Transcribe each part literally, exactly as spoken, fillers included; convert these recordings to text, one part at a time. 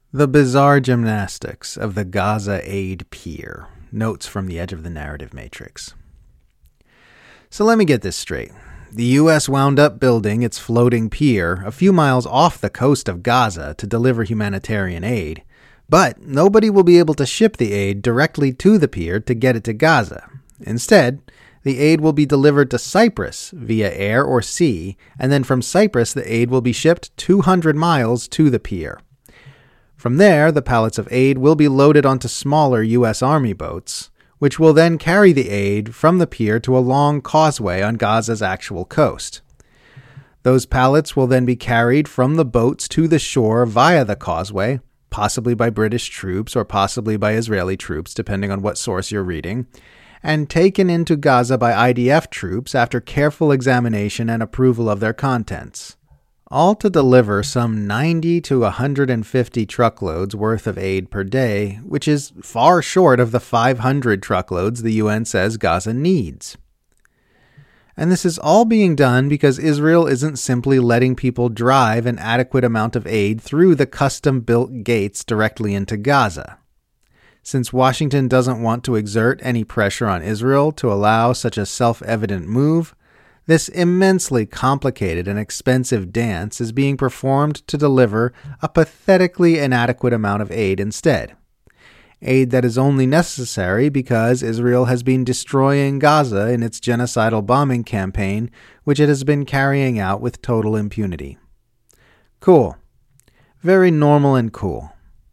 The bizarre gymnastics of the Gaza aid pier. Notes from the edge of the narrative matrix. So let me get this straight. The U S wound up building its floating pier a few miles off the coast of Gaza to deliver humanitarian aid, but nobody will be able to ship the aid directly to the pier to get it to Gaza. Instead, the aid will be delivered to Cyprus via air or sea, and then from Cyprus the aid will be shipped two hundred miles to the pier. From there, the pallets of aid will be loaded onto smaller U S Army boats, which will then carry the aid from the pier to a long causeway on Gaza's actual coast. Those pallets will then be carried from the boats to the shore via the causeway, possibly by British troops or possibly by Israeli troops, depending on what source you're reading, and taken into Gaza by I D F troops after careful examination and approval of their contents. All to deliver some ninety to one hundred fifty truckloads worth of aid per day, which is far short of the five hundred truckloads the U N says Gaza needs. And this is all being done because Israel isn't simply letting people drive an adequate amount of aid through the custom-built gates directly into Gaza. Since Washington doesn't want to exert any pressure on Israel to allow such a self-evident move, this immensely complicated and expensive dance is being performed to deliver a pathetically inadequate amount of aid instead. Aid that is only necessary because Israel has been destroying Gaza in its genocidal bombing campaign, which it has been carrying out with total impunity. Cool. Very normal and cool.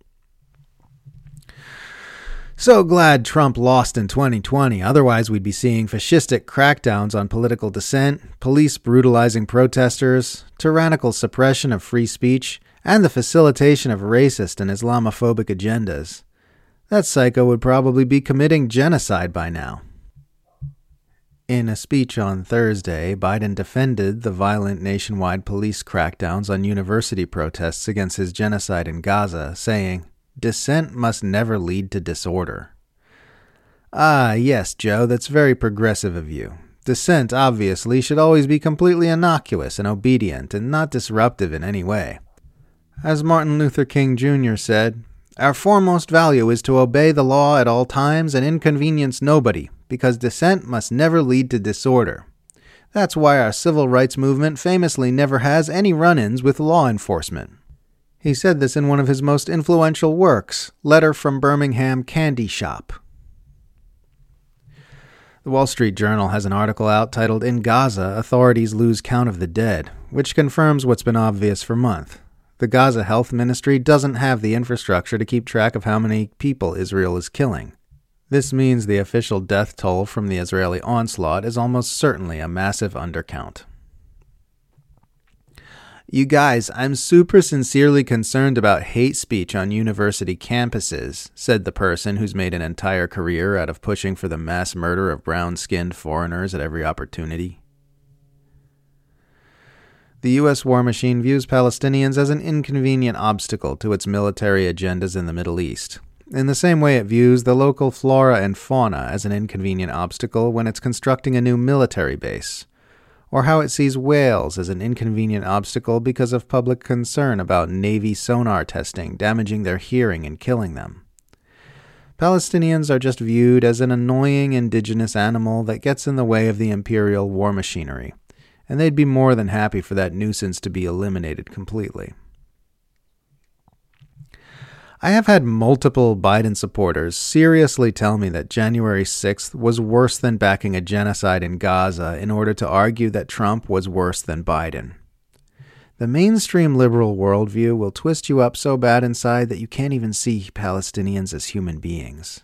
So glad Trump lost in twenty twenty, otherwise we'd be seeing fascistic crackdowns on political dissent, police brutalizing protesters, tyrannical suppression of free speech, and the facilitation of racist and Islamophobic agendas. That psycho would probably be committing genocide by now. In a speech on Thursday, Biden defended the violent nationwide police crackdowns on university protests against his genocide in Gaza, saying, "Dissent must never lead to disorder." Ah, yes, Joe, that's very progressive of you. Dissent, obviously, should always be completely innocuous and obedient and not disruptive in any way. As Martin Luther King Junior said, "Our foremost value is to obey the law at all times and inconvenience nobody, because dissent must never lead to disorder." That's why our civil rights movement famously never has any run-ins with law enforcement. He said this in one of his most influential works, Letter from Birmingham Candy Shop. The Wall Street Journal has an article out titled, "In Gaza, Authorities Lose Count of the Dead," which confirms what's been obvious for months. The Gaza Health Ministry doesn't have the infrastructure to keep track of how many people Israel is killing. This means the official death toll from the Israeli onslaught is almost certainly a massive undercount. You guys, I'm super sincerely concerned about hate speech on university campuses, said the person who's made an entire career out of pushing for the mass murder of brown-skinned foreigners at every opportunity. The U S war machine views Palestinians as an inconvenient obstacle to its military agendas in the Middle East, in the same way it views the local flora and fauna as an inconvenient obstacle when it's constructing a new military base, or how it sees whales as an inconvenient obstacle because of public concern about Navy sonar testing damaging their hearing and killing them. Palestinians are just viewed as an annoying indigenous animal that gets in the way of the imperial war machinery, and they'd be more than happy for that nuisance to be eliminated completely. I have had multiple Biden supporters seriously tell me that January sixth was worse than backing a genocide in Gaza in order to argue that Trump was worse than Biden. The mainstream liberal worldview will twist you up so bad inside that you can't even see Palestinians as human beings.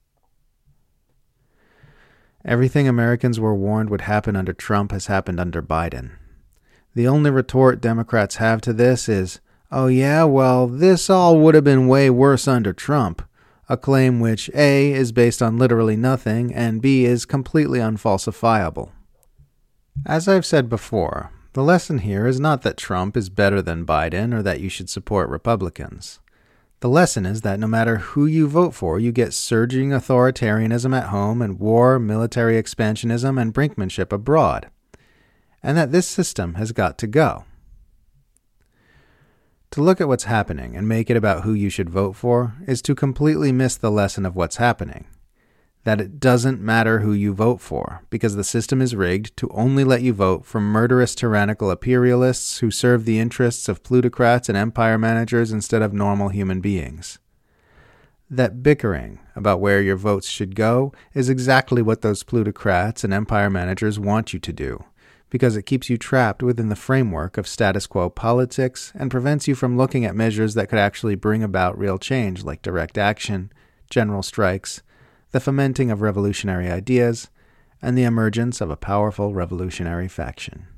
Everything Americans were warned would happen under Trump has happened under Biden. The only retort Democrats have to this is, "Oh yeah, well, this all would have been way worse under Trump," a claim which A, is based on literally nothing, and B, is completely unfalsifiable. As I've said before, the lesson here is not that Trump is better than Biden or that you should support Republicans. The lesson is that no matter who you vote for, you get surging authoritarianism at home and war, military expansionism, and brinkmanship abroad, and that this system has got to go. To look at what's happening and make it about who you should vote for is to completely miss the lesson of what's happening. That it doesn't matter who you vote for, because the system is rigged to only let you vote for murderous tyrannical imperialists who serve the interests of plutocrats and empire managers instead of normal human beings. That bickering about where your votes should go is exactly what those plutocrats and empire managers want you to do, because it keeps you trapped within the framework of status quo politics and prevents you from looking at measures that could actually bring about real change, like direct action, general strikes, the fomenting of revolutionary ideas, and the emergence of a powerful revolutionary faction.